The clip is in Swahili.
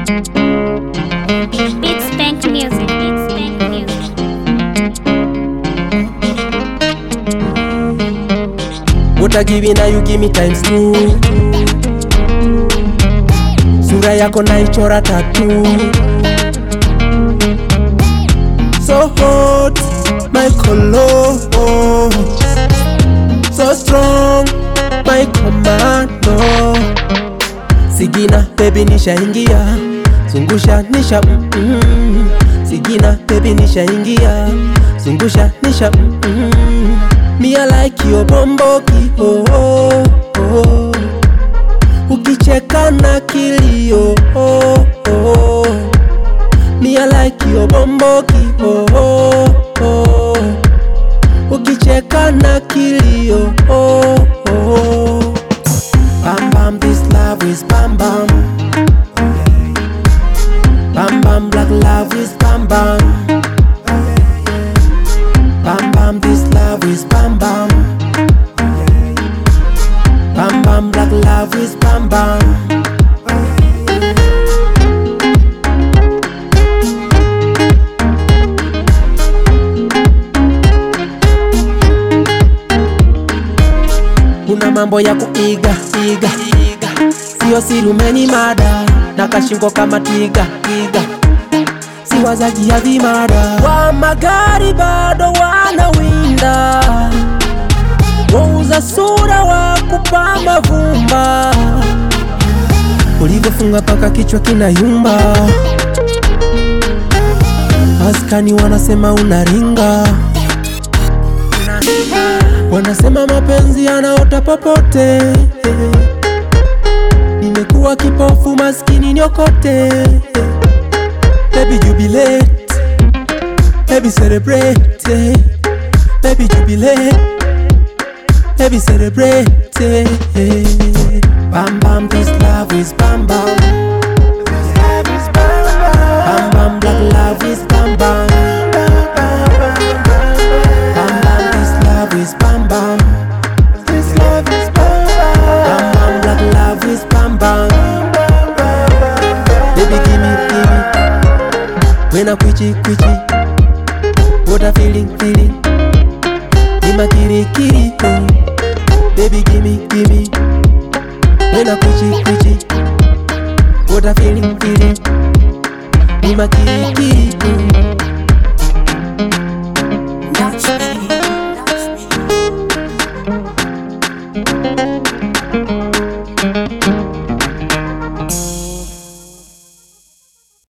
Beats Bank Music. Beats Bank Music. What I give you now, you give me times two. Sura yako naichora tattoo. So hot, my color. So strong, my commando. Sigina, baby nisha ingia. Zungusha nisha Sigina, baby nisha ingia. Zungusha nisha Me I like your bomboki, oh, oh, oh. Ukicheka na kilio, oh, oh. Me I like your bomboki, oh, oh, oh. Ukicheka na kilio, oh, oh. Bam bam, this love is bam bam. Bam bam, black love is bam bam. Bam bam, this love is bam bam. Bam bam, black love is bam bam. Kuna mambo ya kuiga, iga, iga. Sio siri umenimada. Na kashingo kama tiga, tiga. Si wazaji ya vimada. Wa magari bado wanawinda. Wauza sura wa kupamba vumba. Ulivyofunga paka kichwa kinayumba. Askani wanasema unaringa. Wanasema mapenzi yanaota popote. Nimekuwa kipofu maskini nyokote. Baby jubilate, baby celebrate. Baby jubilate, baby celebrate. Bam bam, this love is bam bam. Bam bam, black love is bam bam. Bam bam, this love is bam bam. This love is bam bam. Bam bam, black love is bam bam. Baby give me. When I quichi. What I feeling. Nima kiri, oh. Baby give me. When I quichi. What I feeling. Nima kiri, oh.